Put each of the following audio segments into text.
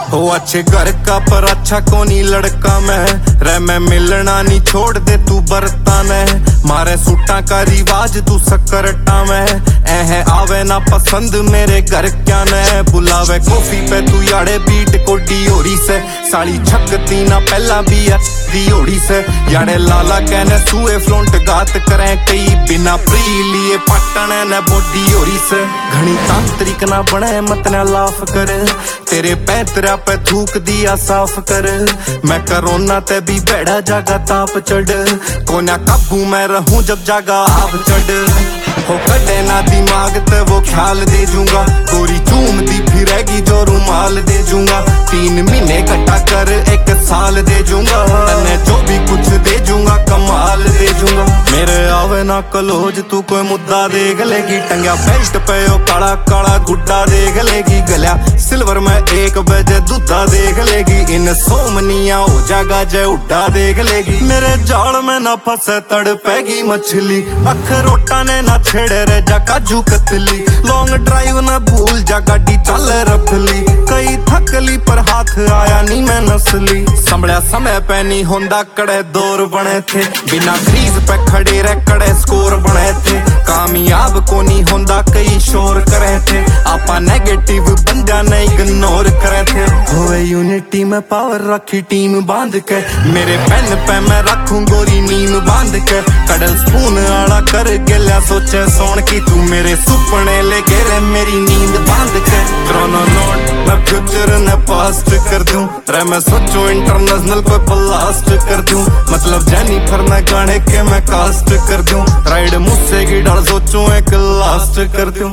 हो अच्छे घर का पर अच्छा कोनी लड़का मैं मिलना नहीं छोड़ दे तू बरता मैं मारे सूटा का रिवाज तू सकरटा में है आवे ना पसंद मेरे घर क्या न बुलावे कॉफी पे तू याड़े बीट को डियोरी से साड़ी छकती ना पहला भी है दियोड़ी से याड़े लाला कहने सुए फ्लोंट गात करें कई बिना प्री लिए पटन न बोडी होरी से घनी तांत्रिक ना बने मत ना लाफ कर तेरे पैतरा पे थूक दिया साफ कर मैं करोना ते भी बैठा जागा ताप चढ़ कोना काबू मैं रहूं जब जागा आप चढ़ हो कटे ना दिमाग ते वो ख्याल दे जूंगा गोरी चूमती फिरेगी जो रुमाल दे जूंगा 3 महीने कटा कर 1 साल दे जूंगा तने जो भी कुछ दे जूंगा कमाल दे जूंगा मेरे आवे ना कलोज तू कोई मुद्दा देख लेगी टंगा बेल्ट पे ओ काला काला गुड्डा देख लेगी गलिया सिल्वर में 1 बजे दूधा देख लेगी इन सोमनिया हो जागा जय उड्डा देख लेगी मेरे जाल में ना फंसे तड़पेगी मछली अखरोटा ने ना छेड़े रे जा काजू कतली लॉन्ग ड्राइव ना भूल जा गाड़ी चल रफली कई थकली पर हाथ आया नहीं मैं नसली संभलिया समय पे नहीं होंदा कड़े दौर बने थे बिना क्रीज पे खड़े रह कड़े स्कोर बने थे कामयाब को नहीं होंदा कई शोर करे थे आपा नेगेटिव बंदा ने इग्नोर करे थे होए यूनिटी में पावर रखी टीम बांध के मेरे पेन पे मैं रखूं गोरी नीम बांध के कडल स्पून आड़ा कर गेल्या सोचे सोन की तू मेरे सुपने ले गे मेरी नींद बांध के क्रोनोनोट मैं फ्यूचर ने पास्ट कर दूं रे मैं सोचो इंटरनेशनल को ब्लास्ट कर दूं मतलब जेनिफर ने गाने के मैं कास्ट कर दूं राइड मुझसे की डर सोचो एक लास्ट कर दूं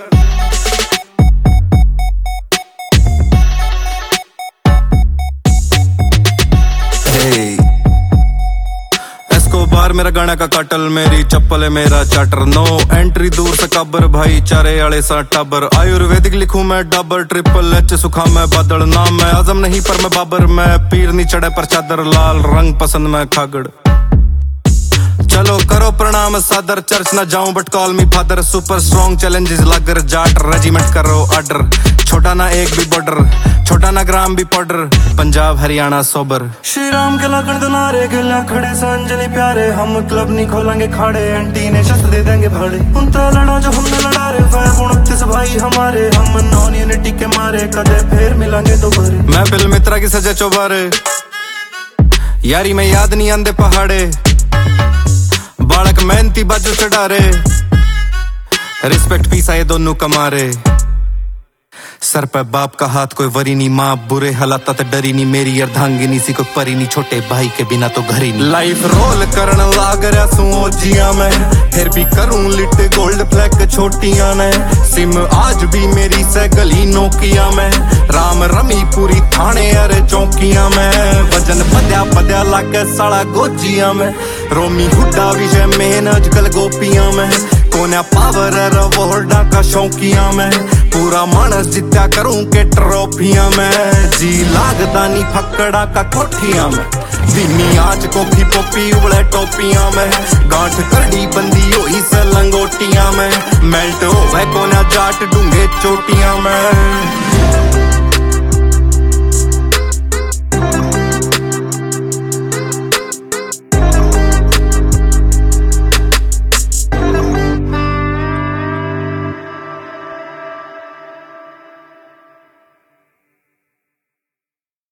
बार मेरा गाना का काटल मेरी चप्पल है मेरा चार्टर नो एंट्री दूर से कब्र भाई चारे आले सा टाबर आयुर्वेदिक लिखूं मैं डबल ट्रिपल एच सुखा मैं बादल नाम मैं आजम नहीं पर मैं बाबर मैं पीर नहीं चढ़े पर चादर लाल रंग पसंद मैं खागड़ चलो करो प्रणाम सादर चर्च ना जाऊं but call me father super strong challenges लागर जाट रेजिमेंट करो ऑर्डर छोटा ना एक भी बॉर्डर छोटा ना ग्राम भी पाउडर पंजाब हरियाणा सोबर श्री राम के लगन दनारे गला खड़े संजलि प्यारे हम क्लब नहीं खोलेंगे खाड़े एंटी ने शस्त्र दे देंगे भाड़े उनका लड़ा जो हमने लड़ा रे 29 भाई हमारे हम नॉन यूनिटी के मारे कदे फिर मिलेंगे दोबारे मैं बिल मित्रा की सजे चौबारे यारी में याद नहीं आंदे पहाड़े बालक मेहनती बाजू चढ़ारे रिस्पेक्ट पीसा ये दोनों कमारे सर पे बाप का हाथ कोई वरी नहीं माँ बुरे हालात तो डरी नहीं मेरी अर्धांगिनी सी कोई परी नहीं छोटे भाई के बिना तो घर ही नहीं लाइफ रोल करन लाग रहा सू जिया मैं फिर भी करूं लिट गोल्ड फ्लैग छोटियां ने सिम आज भी मेरी से गली नोकिया में राम रमी पूरी थाने अरे चौकियां में वजन पद्या लागे साला गोजिया में रोमी हुड्डा विजय मेन अजकल गोपियां में कोना पावर रवोल्डा का शौकिया में पूरा मानस जित्या करूं के ट्रॉफियां में जी लागदा नहीं फकड़ा का कोठियां में धीमी आंच कोफी पोपी उबले टोपियां में गांठ करड़ी बंदी होई से लंगोटियां में मेल्ट हो कोना जाट डूंगे चोटियां में